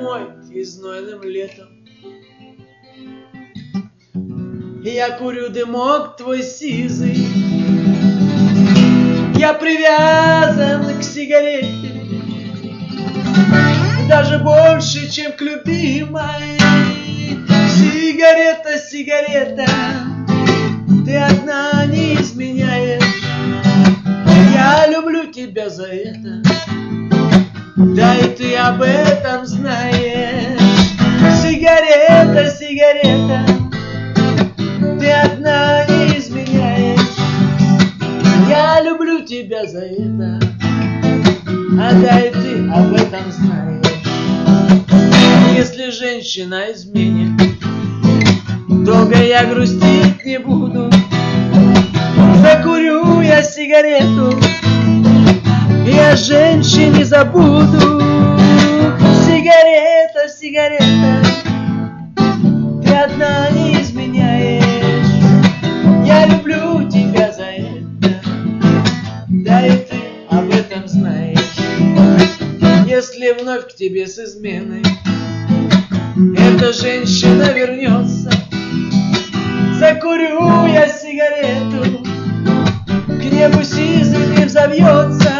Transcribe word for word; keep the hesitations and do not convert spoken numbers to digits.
домой и знойным летом. Я курю дымок твой сизый, я привязан к сигарете, даже больше, чем к любимой. Сигарета, сигарета, ты одна не изменяешь. Я люблю тебя за это, да и ты об этом знаешь. Сигарета, сигарета, ты одна не изменяешь. Я люблю тебя за это, а да и ты об этом знаешь. Если женщина изменит, долго я грустить не буду. Закурю я сигарету, и о женщине забуду. Сигарета, сигарета, ты одна не изменяешь. Я люблю тебя за это, да и ты об этом знаешь. Если вновь к тебе с изменой эта женщина вернется, закурю я сигарету, к небу сизым взовьется.